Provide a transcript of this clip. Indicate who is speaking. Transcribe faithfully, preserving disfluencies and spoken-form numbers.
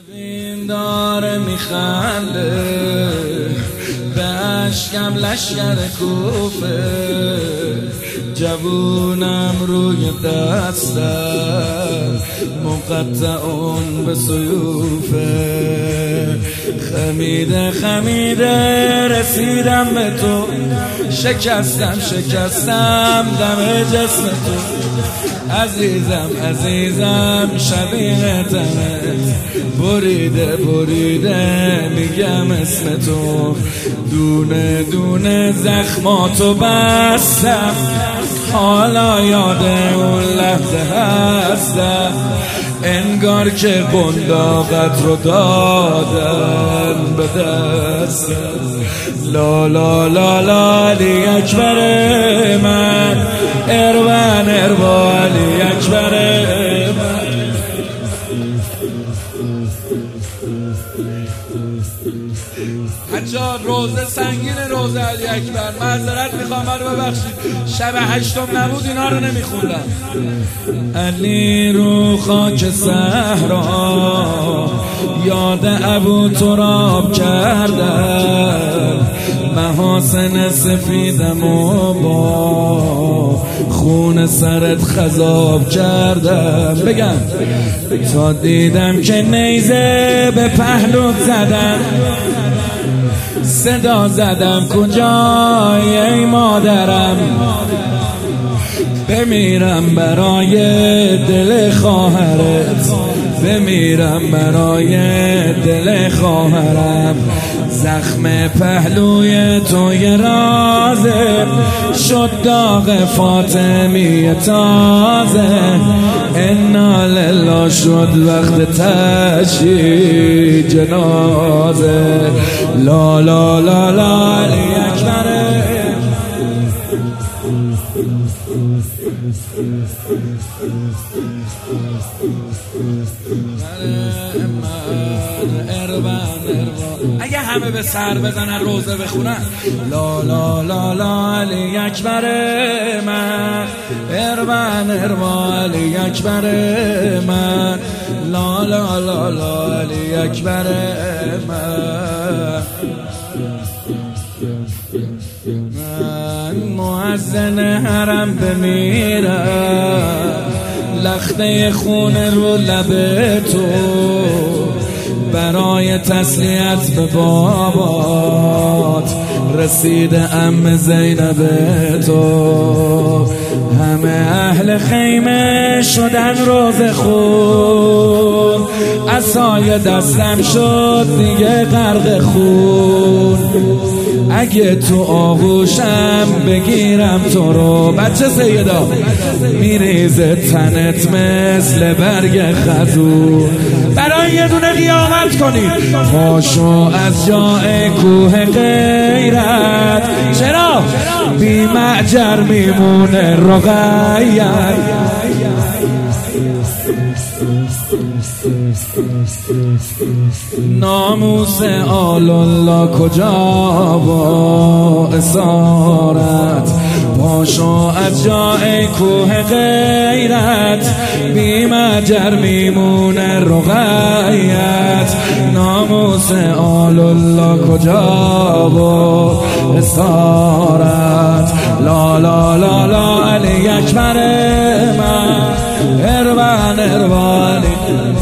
Speaker 1: این داره میخنده به اشکم لشکر کوفه، جوونم روی دستم مقطعون به سیوفه. خمیده خمیده رسیدم به تو، شکستم شکستم دم جسم تو. عزیزم عزیزم شبیه تنت، بریده بریده میگم اسم تو. دونه دونه زخماتو بستم، حالا یاد اون لحظه هستم. انگار که قنداقت رو دادن به دستم. لا لا لا لا علی اکبر من، ارون اروا علی اکبر من. حجار روزه سنگین روزه علی اکبر، معذرت میخوام منو ببخشید، شب هشتم نبود اینا رو نمیخوندم. علی رو خاک صحرا یاد ابو تراب کردم، محاسن سفیدم و با خون سرت خضاب کردم. بگم تا دیدم که نیزه به پهلوت زدم، صدا زدم کجای ای مادرم. بمیرم برای دل خواهرت، بمیرم برای دل خواهرم. زخم پهلوی تو یه رازه، شد داغ فاطمی تازه. انا لله شد وقت تشییع جنازه. لا لا لا لا علی اکبر. اگه همه به سر بزنن روزه بخونن، لا لا لا لا علی اکبر من، ارون اروا علی اکبر من، لا لا لا لا علی اکبر من. من مؤذن حرم بمیرم، لخته خون رو لب تو، برای تسلیت به بابات رسیده عم زینب تو. همه اهل خیمه شدن روز خون، عصای دستم شد دیگه غرق خون. اگه تو آغوشم بگیرم تو رو، بچه سیدا، میریزه تنت مثل برگ خزون. برای یه دونه قیامت کنید، پاشو از جای کوه غیرت. چرا؟ بی معجر میمونه رقیت. ناموس آل الله کجا با اسارت، پاشو از جای کوه غیرت. بی مجر میمونه رقیت. ناموس آل الله کجا با اسارت. لا لا لا لا علی اکبر من، ارون اروا علی